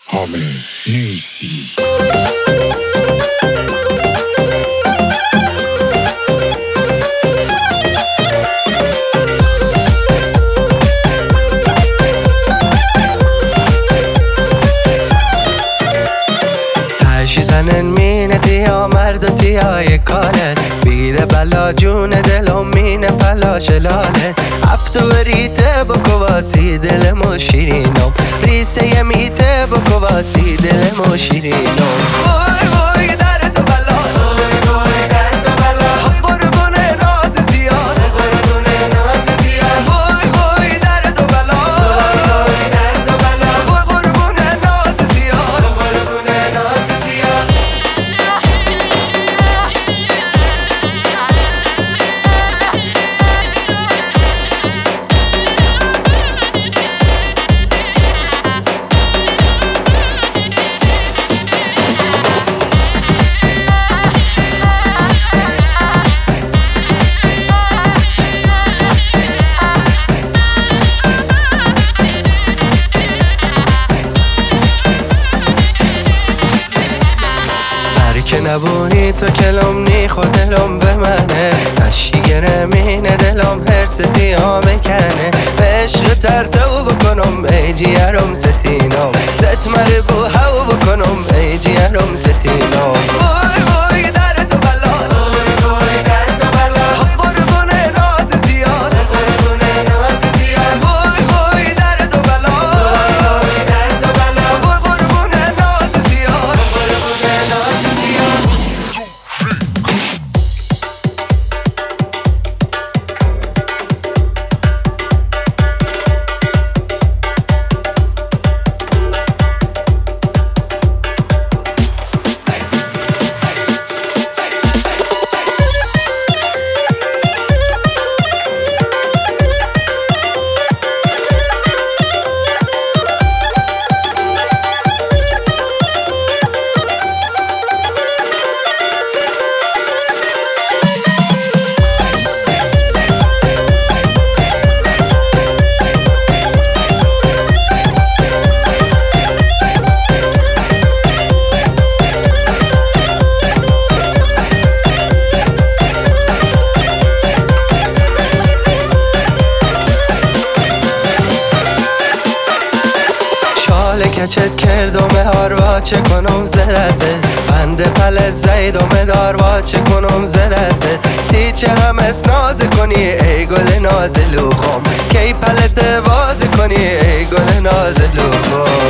حامد نیستی. زنن مینتی یا مردتی های کارت بیره بلا جون دلم مینه پلا شلاله افتو ریته بکو واسی دلمو شیرینم ریسه یه میته بکو واسی دلمو شیرینم وای وای درد و بلا وای درد و بلا قربون نازت یار قربون نازت یار وای وای درد و بلا وای درد و بلا قربون نازت یار قربون نازت یار که نبونی تو کلم نی خود دلم به منه تشی گرمینه دلم هرستی ها میکنه به عشق ترتو بکنم ای جیرم ستینم زت مره بو هوا بکنم ای جیرم ستینم وای وای درد و بلا وای درد و بلا قربون نازت یار قربون نازت یار وای وای درد و بلا وای درد و بلا قربون نازت یار قربون نازت یار کچت کردم هاروا چه کنم زلزه بنده پل زیدم داروا چه کنم زلزه سی چه هم اسناز کنی ای گل نازلوخم کی پل دواز کنی ای گل نازلوخم